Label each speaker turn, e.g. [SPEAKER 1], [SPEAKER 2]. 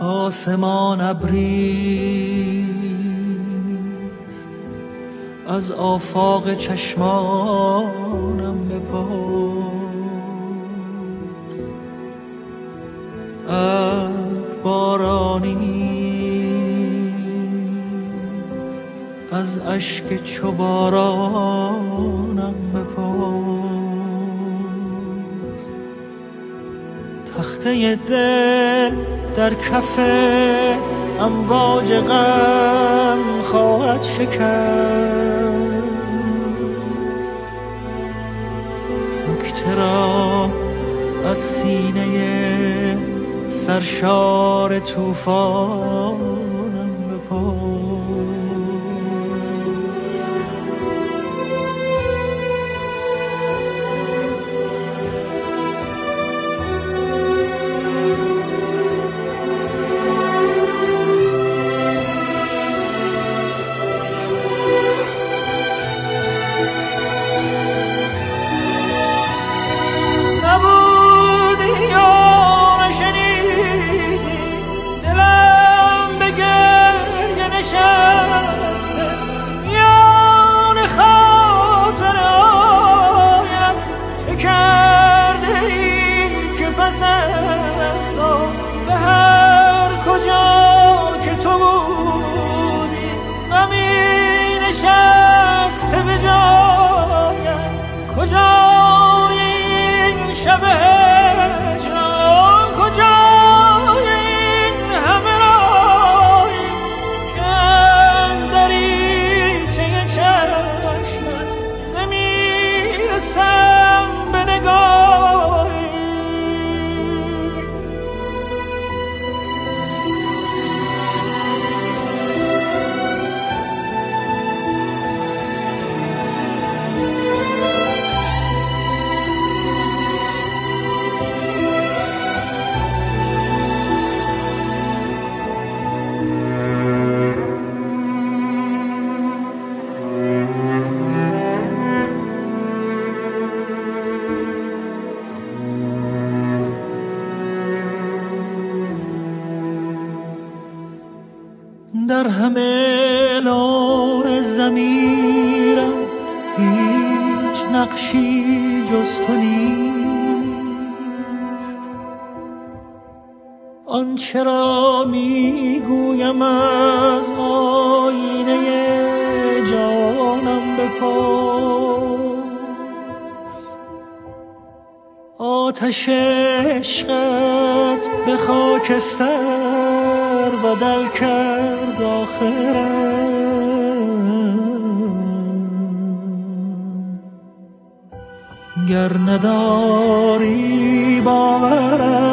[SPEAKER 1] آسمان ابریست از آفاق چشمانم بپرس. بارانیست از اشک چو بارانم بپرس. تخته دل در کف امواج غم خواهد شکست. نکته را از سینه سرشار طوفانم بپرس. کجای این شب هجران، کجای این همه رایی که از دریچه چشمت نمیرسم به نگاهی. در همه لون ضمیرم هیچ نقشی جز تو نیست. آنچه را میگویم از آینه جانم بپرس. آتش عشقت به خاکستر بدل کرد آخرم. گر نداری باورم